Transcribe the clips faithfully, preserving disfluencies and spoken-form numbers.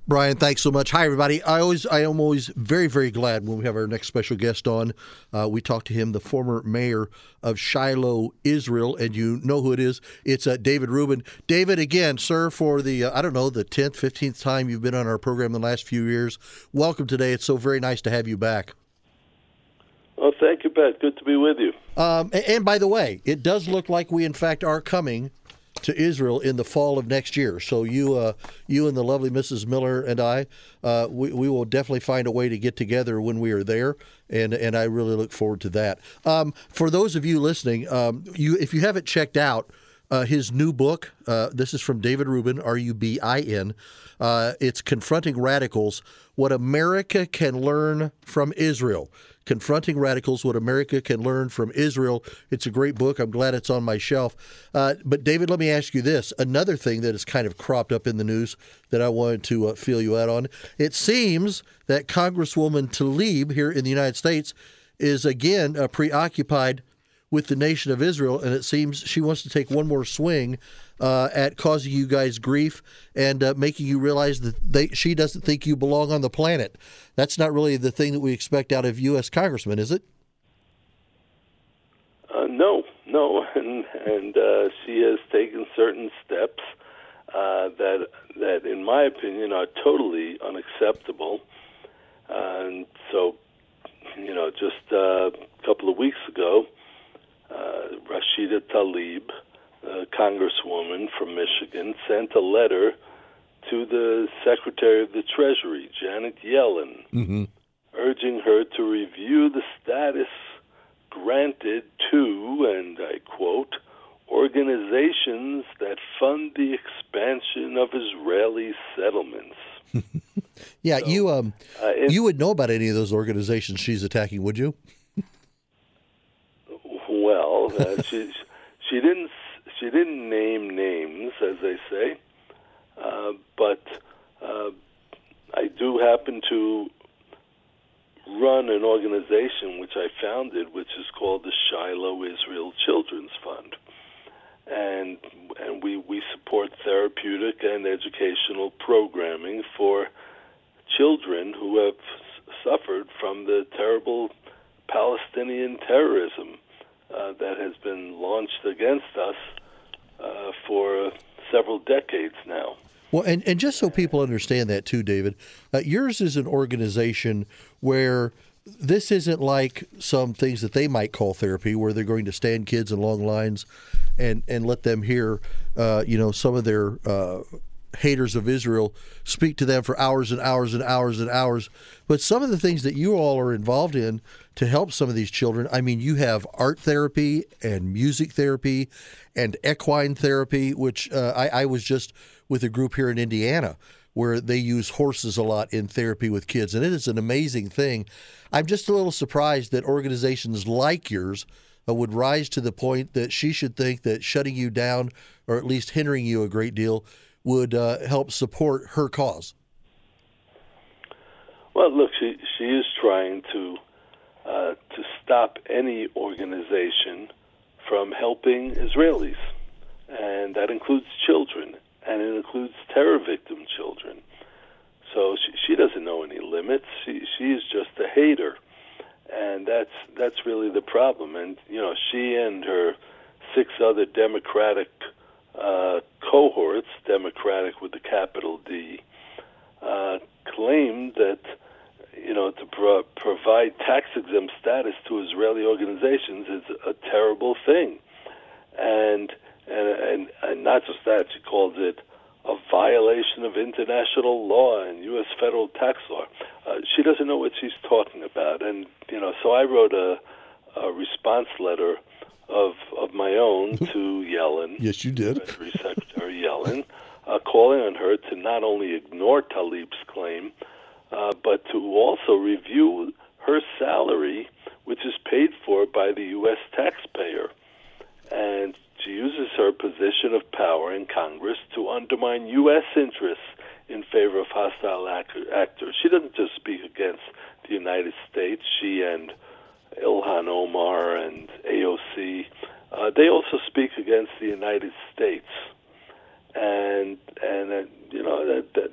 Brian, thanks so much. Hi, everybody. I always, I am always very, very glad when we have our next special guest on. Uh, we talked to him, the former mayor of Shiloh, Israel, and you know who it is. It's uh, David Rubin. David, again, sir, for the, uh, I don't know, the tenth, fifteenth time you've been on our program in the last few years. Welcome today. It's so very nice to have you back. Well, thank you, Pat. Good to be with you. Um, and, and by the way, it does look like we, in fact, are coming to Israel in the fall of next year. So you, uh, you and the lovely Missus Miller and I, uh, we, we will definitely find a way to get together when we are there, and and I really look forward to that. Um, for those of you listening, um, you if you haven't checked out uh, his new book, uh, this is from David Rubin, R U B I N. Uh, it's Confronting Radicals: What America Can Learn from Israel. Confronting Radicals, What America Can Learn from Israel. It's a great book. I'm glad it's on my shelf. Uh, but, David, let me ask you this. Another thing that has kind of cropped up in the news that I wanted to uh, fill you out on. It seems that Congresswoman Tlaib here in the United States is, again, uh, preoccupied with the nation of Israel, and it seems she wants to take one more swing uh, at causing you guys grief and uh, making you realize that they, she doesn't think you belong on the planet. That's not really the thing that we expect out of U S congressmen, is it? Uh, no, no, and, and uh, she has taken certain steps uh, that, that, in my opinion, are totally unacceptable. Uh, and so, you know, just uh, a couple of weeks ago, Uh, Rashida Tlaib, a congresswoman from Michigan, sent a letter to the Secretary of the Treasury, Janet Yellen, mm-hmm. urging her to review the status granted to, and I quote, organizations that fund the expansion of Israeli settlements. yeah, so, you um, uh, it, you would know about any of those organizations she's attacking, would you? Well, uh, she she didn't she didn't name names, as they say, uh, but uh, I do happen to run an organization which I founded, which is called the Shiloh Israel Children's Fund, and and we we support therapeutic and educational programming for children who have suffered from the terrible Palestinian terrorism Uh, that has been launched against us uh, for several decades now. Well, and, and just so people understand that too, David, uh, yours is an organization where this isn't like some things that they might call therapy, where they're going to stand kids in long lines and, and let them hear, uh, you know, some of their uh, haters of Israel speak to them for hours and hours and hours and hours. But some of the things that you all are involved in to help some of these children, I mean, you have art therapy and music therapy and equine therapy, which uh, I, I was just with a group here in Indiana where they use horses a lot in therapy with kids. And it is an amazing thing. I'm just a little surprised that organizations like yours uh, would rise to the point that she should think that shutting you down, or at least hindering you a great deal, would uh, help support her cause. Well, look, she she is trying to uh, to stop any organization from helping Israelis, and that includes children, and it includes terror victim children. So she, she doesn't know any limits. She she is just a hater, and that's that's really the problem. And you know, she and her six other Democratic uh, cohorts, Democratic with the capital D, uh, claimed that, you know, to pro- provide tax-exempt status to Israeli organizations is a terrible thing. And, and and and not just that, she calls it a violation of international law and U S federal tax law. Uh, she doesn't know what she's talking about. And, you know, so I wrote a, a response letter of of my own to Yellen. Yes, you did. Treasury Secretary Yellen, uh, calling on her to not only ignore Tlaib's claim, uh, but to also review her salary, which is paid for by the U S taxpayer. And she uses her position of power in Congress to undermine U S interests in favor of hostile actors. She doesn't just speak against the United States. She and Ilhan Omar and A O C, uh, they also speak against the United States. And, and uh, you know, that, that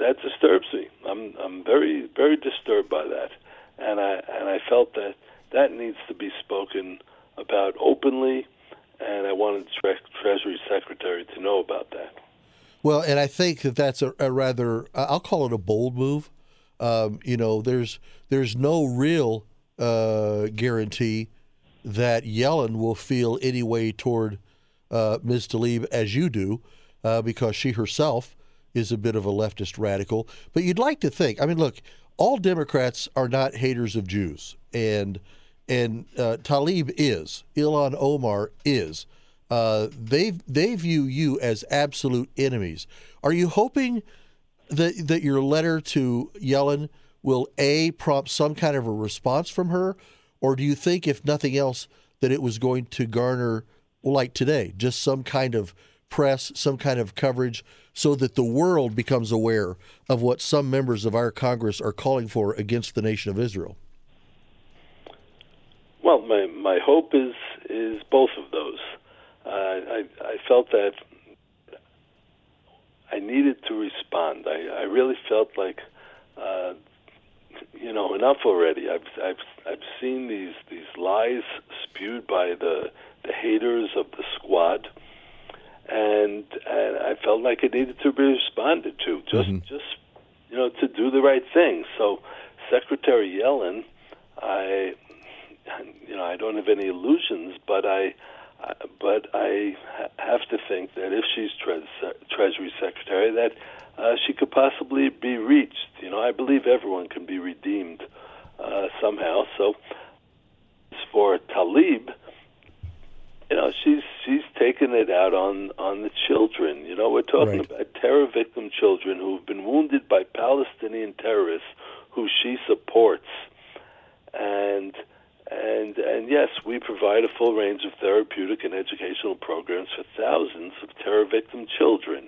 that disturbs me. I'm I'm very very disturbed by that, and I and I felt that that needs to be spoken about openly, and I wanted the tre- Treasury Secretary to know about that. Well, and I think that that's a, a rather, I'll call it a bold move. Um, you know, there's there's no real uh, guarantee that Yellen will feel any way toward uh, Miz Tlaib as you do, uh, because she herself is a bit of a leftist radical. But you'd like to think, I mean, look, all Democrats are not haters of Jews, and and uh, Tlaib is, Ilhan Omar is. Uh, they they view you as absolute enemies. Are you hoping that that your letter to Yellen will A, prompt some kind of a response from her, or do you think, if nothing else, that it was going to garner, well, like today, just some kind of press, some kind of coverage, so that the world becomes aware of what some members of our Congress are calling for against the nation of Israel? Well, my my hope is is both of those. Uh, I I felt that I needed to respond. I, I really felt like, uh, you know, enough already. I've I've I've seen these these lies spewed by the the haters of the squad, and and I felt like it needed to be responded to. Just mm-hmm. just you know, to do the right thing. So, Secretary Yellen, I you know I don't have any illusions, but I. Uh, but I ha- have to think that if she's tre- Treasury Secretary, that uh, she could possibly be reached. You know, I believe everyone can be redeemed uh, somehow. So, as for Tlaib, you know, she's she's taken it out on, on the children. You know, we're talking right. about terror victim children who've been wounded by Palestinian terrorists who she supports, and. And and yes, we provide a full range of therapeutic and educational programs for thousands of terror victim children.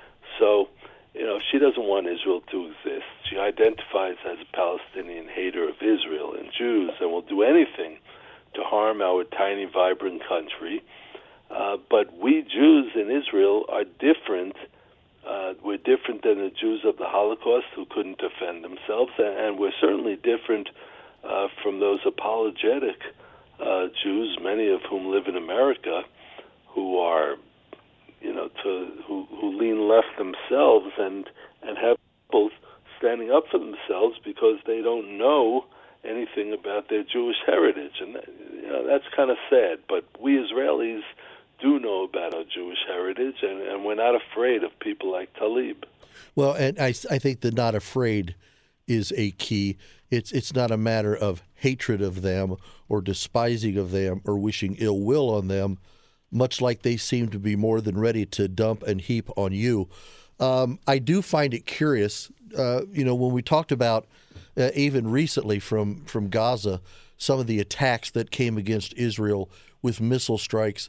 So, you know, she doesn't want Israel to exist. She identifies as a Palestinian hater of Israel and Jews and will do anything to harm our tiny, vibrant country. Uh, but we Jews in Israel are different. Uh, we're different than the Jews of the Holocaust who couldn't defend themselves, and, and we're certainly different Uh, from those apologetic uh, Jews, many of whom live in America, who are, you know, to who, who lean left themselves and and have both standing up for themselves because they don't know anything about their Jewish heritage, and that, you know, that's kind of sad. But we Israelis do know about our Jewish heritage, and, and we're not afraid of people like Tlaib. Well, and I I think the not afraid is a key. It's it's not a matter of hatred of them or despising of them or wishing ill will on them, much like they seem to be more than ready to dump and heap on you. Um, I do find it curious, uh, you know, when we talked about uh, even recently from, from Gaza, some of the attacks that came against Israel with missile strikes.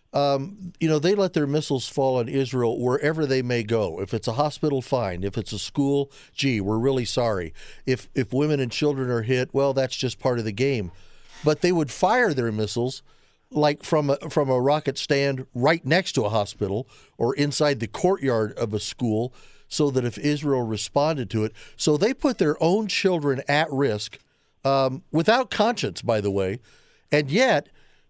Um, you know, they let their missiles fall on Israel wherever they may go. If it's a hospital, fine. If it's a school, gee, we're really sorry. If if women and children are hit, well, that's just part of the game. But they would fire their missiles like from a, from a rocket stand right next to a hospital or inside the courtyard of a school, so that if Israel responded to it. So they put their own children at risk, um, without conscience, by the way. And yet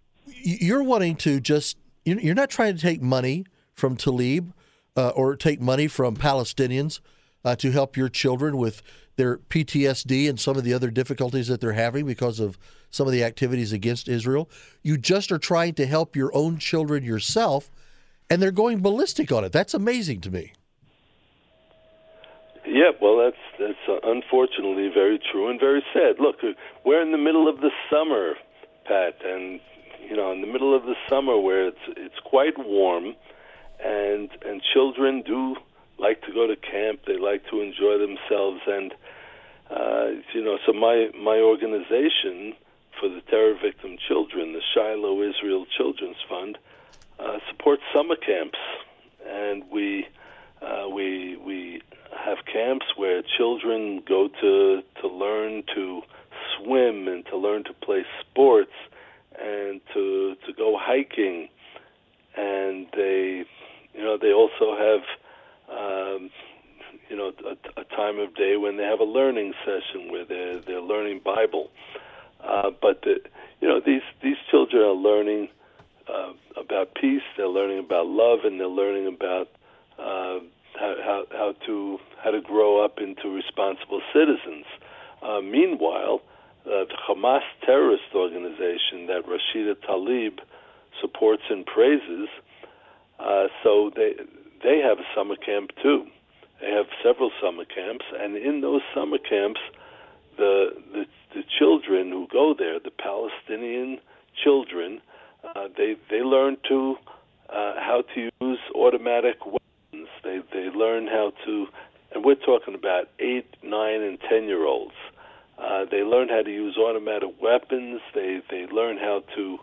you're wanting to just You're not trying to take money from Tlaib uh, or take money from Palestinians uh, to help your children with their P T S D and some of the other difficulties that they're having because of some of the activities against Israel. You just are trying to help your own children yourself, and they're going ballistic on it. That's amazing to me. Yeah, well, that's that's uh, unfortunately very true and very sad. Look, we're in the middle of the summer, Pat, and you know, in the middle of the summer where it's it's quite warm, and and children do like to go to camp. They like to enjoy themselves, and uh, you know, so my my organization for the terror victim children, the Shiloh Israel Children's Fund, uh, supports summer camps, and we uh, we we have camps where children go to to learn to swim and to learn to play sports, and to to go hiking, and they, you know, they also have, um, you know, a, a time of day when they have a learning session where they're, they're learning Bible. Uh, but, the, you know, these, these children are learning uh, about peace, they're learning about love, and they're learning about uh, how, how, how to how to grow up into responsible citizens. Uh, meanwhile, uh, the Hamas terrorist organization that Rashida Tlaib supports and praises, uh, so they they have a summer camp too. They have several summer camps, and in those summer camps, the the, the children who go there, the Palestinian children, uh, they they learn to uh, how to use automatic weapons. They they learn how to, and we're talking about eight, nine, and ten year olds. Uh, they learn how to use automatic weapons. They they learn how to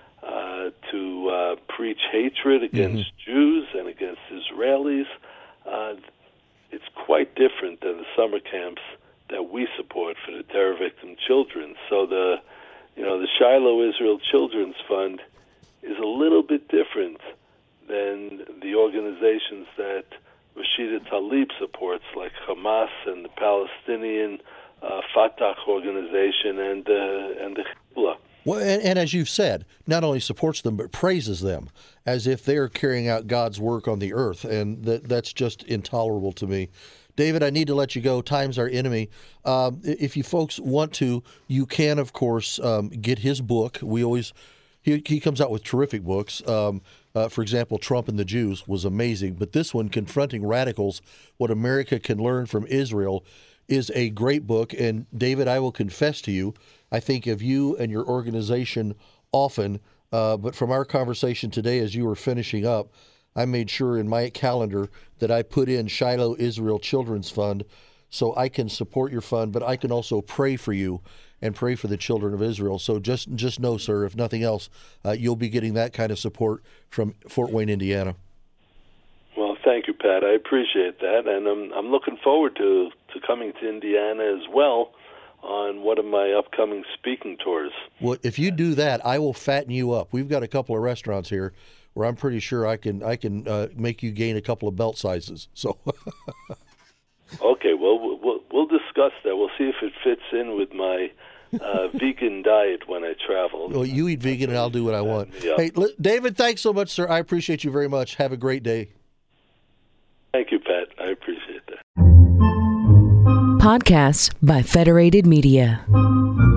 uh, to uh, preach hatred against mm-hmm. Jews and against Israelis. Uh, it's quite different than the summer camps that we support for the terror victim children. So the you know the Shiloh Israel Children's Fund is a little bit different than the organizations that Rashida Tlaib supports, like Hamas and the Palestinian uh, Fatah organization and uh, and the Hezbollah. Well, and, and as you've said, not only supports them but praises them as if they're carrying out God's work on the earth, and that that's just intolerable to me. David, I need to let you go. Time's our enemy. Um, if you folks want to, you can, of course, um, get his book. We always he he comes out with terrific books. Um, uh, for example, Trump and the Jews was amazing, but this one, Confronting Radicals: What America Can Learn from Israel, is a great book. And David, I will confess to you, I think of you and your organization often, uh, but from our conversation today as you were finishing up, I made sure in my calendar that I put in Shiloh Israel Children's Fund so I can support your fund, but I can also pray for you and pray for the children of Israel. So just just know, sir, if nothing else, uh, you'll be getting that kind of support from Fort Wayne, Indiana. Well, thank you, Pat. I appreciate that, and I'm I'm looking forward to, to coming to Indiana as well on one of my upcoming speaking tours. Well, if you do that, I will fatten you up. We've got a couple of restaurants here where I'm pretty sure I can I can uh, make you gain a couple of belt sizes. So. Okay, well, we'll we'll discuss that. We'll see if it fits in with my uh, vegan diet when I travel. Well, you eat vegan, and I'll do what I want. Yeah. Hey, David, thanks so much, sir. I appreciate you very much. Have a great day. Thank you, Pat. I appreciate that. Podcasts by Federated Media.